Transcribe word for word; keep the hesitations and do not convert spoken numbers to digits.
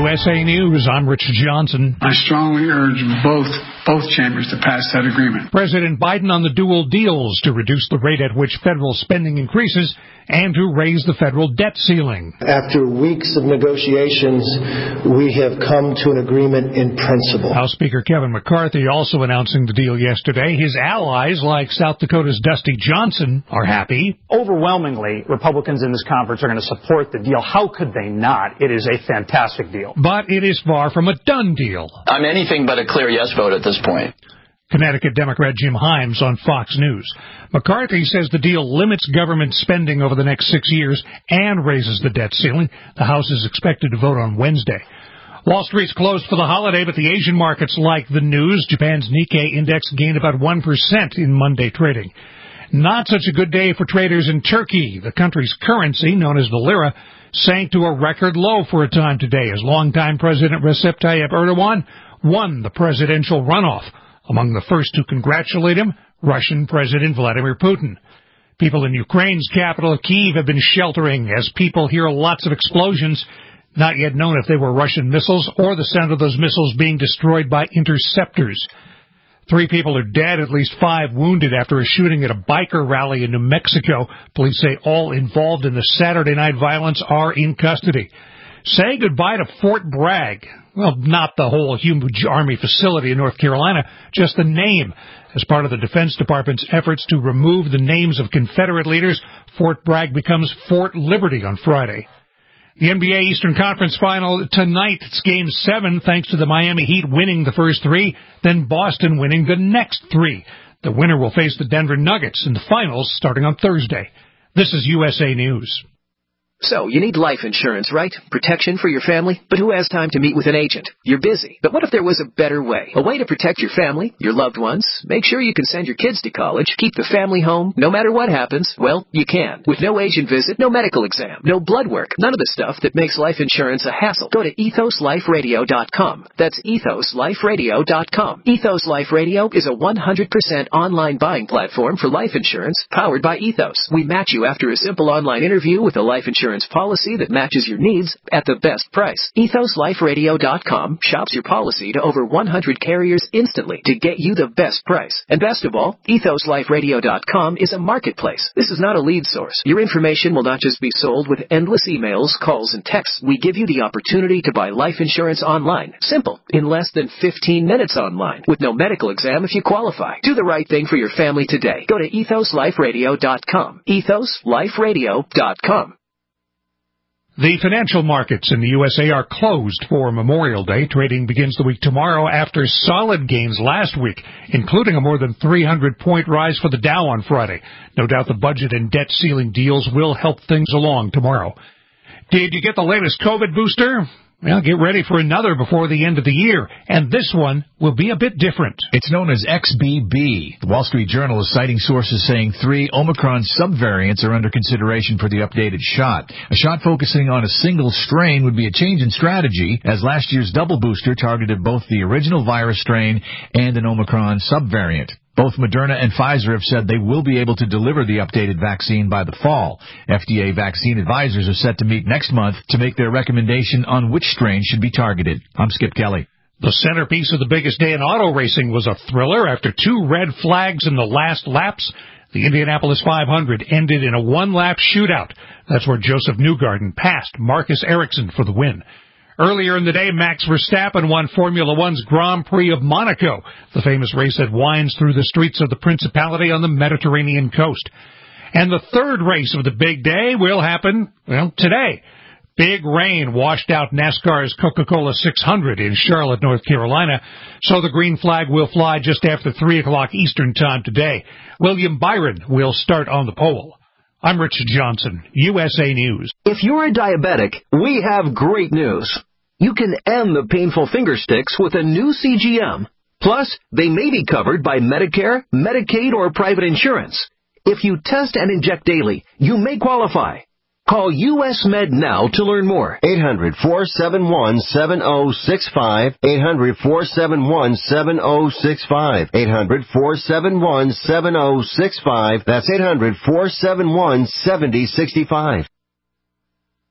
S A News, I'm Richard Johnson. I strongly urge both both chambers to pass that agreement. President Biden on the dual deals to reduce the rate at which federal spending increases and to raise the federal debt ceiling. After weeks of negotiations, we have come to an agreement in principle. House Speaker Kevin McCarthy also announcing the deal yesterday. His allies, like South Dakota's Dusty Johnson, are happy. Overwhelmingly, Republicans in this conference are going to support the deal. How could they not? It is a fantastic deal. But it is far from a done deal. I'm anything but a clear yes vote at this point. Connecticut Democrat Jim Himes on Fox News. McCarthy says the deal limits government spending over the next six years and raises the debt ceiling. The House is expected to vote on Wednesday. Wall Street's closed for the holiday, but the Asian markets like the news. Japan's Nikkei index gained about one percent in Monday trading. Not such a good day for traders in Turkey. The country's currency, known as the lira, sank to a record low for a time today as longtime President Recep Tayyip Erdogan won the presidential runoff. Among the first to congratulate him, Russian President Vladimir Putin. People in Ukraine's capital, Kyiv, have been sheltering as people hear lots of explosions. Not yet known if they were Russian missiles or the sound of those missiles being destroyed by interceptors. Three people are dead, at least five wounded after a shooting at a biker rally in New Mexico. Police say all involved in the Saturday night violence are in custody. Say goodbye to Fort Bragg. Well, not the whole huge Army facility in North Carolina, just the name. As part of the Defense Department's efforts to remove the names of Confederate leaders, Fort Bragg becomes Fort Liberty on Friday. The N B A Eastern Conference Final tonight, it's Game seven, thanks to the Miami Heat winning the first three, then Boston winning the next three. The winner will face the Denver Nuggets in the finals starting on Thursday. This is U S A News. So, you need life insurance, right? Protection for your family? But who has time to meet with an agent? You're busy. But what if there was a better way? A way to protect your family, your loved ones, make sure you can send your kids to college, keep the family home, no matter what happens? Well, you can. With no agent visit, no medical exam, no blood work, none of the stuff that makes life insurance a hassle. Go to ethos life radio dot com. That's ethos life radio dot com. Ethos Life Radio is a one hundred percent online buying platform for life insurance powered by Ethos. We match you after a simple online interview with a life insurance policy that matches your needs at the best price. ethos life radio dot com shops your policy to over one hundred carriers instantly to get you the best price. And best of all, ethos life radio dot com is a marketplace. This is not a lead source. Your information will not just be sold with endless emails, calls, and texts. We give you the opportunity to buy life insurance online. Simple. In less than fifteen minutes online. With no medical exam if you qualify. Do the right thing for your family today. Go to ethos life radio dot com. ethos life radio dot com. The financial markets in the U S A are closed for Memorial Day. Trading begins the week tomorrow after solid gains last week, including a more than three hundred point rise for the Dow on Friday. No doubt the budget and debt ceiling deals will help things along tomorrow. Did you get the latest COVID booster? Well, get ready for another before the end of the year, and this one will be a bit different. It's known as X B B. The Wall Street Journal is citing sources saying three Omicron subvariants are under consideration for the updated shot. A shot focusing on a single strain would be a change in strategy, as last year's double booster targeted both the original virus strain and an Omicron subvariant. Both Moderna and Pfizer have said they will be able to deliver the updated vaccine by the fall. F D A vaccine advisors are set to meet next month to make their recommendation on which strain should be targeted. I'm Skip Kelly. The centerpiece of the biggest day in auto racing was a thriller after two red flags in the last laps. The Indianapolis five hundred ended in a one-lap shootout. That's where Joseph Newgarden passed Marcus Ericsson for the win. Earlier in the day, Max Verstappen won Formula One's Grand Prix of Monaco, the famous race that winds through the streets of the Principality on the Mediterranean coast. And the third race of the big day will happen, well, today. Big rain washed out NASCAR's Coca-Cola six hundred in Charlotte, North Carolina, so the green flag will fly just after three o'clock Eastern Time today. William Byron will start on the pole. I'm Richard Johnson, U S A News. If you're a diabetic, we have great news. You can end the painful finger sticks with a new C G M. Plus, they may be covered by Medicare, Medicaid, or private insurance. If you test and inject daily, you may qualify. Call U S Med now to learn more. eight hundred, four seven one, seven oh six five. eight hundred, four seven one, seven oh six five. eight hundred, four seven one, seven oh six five. That's eight hundred, four seven one, seven oh six five.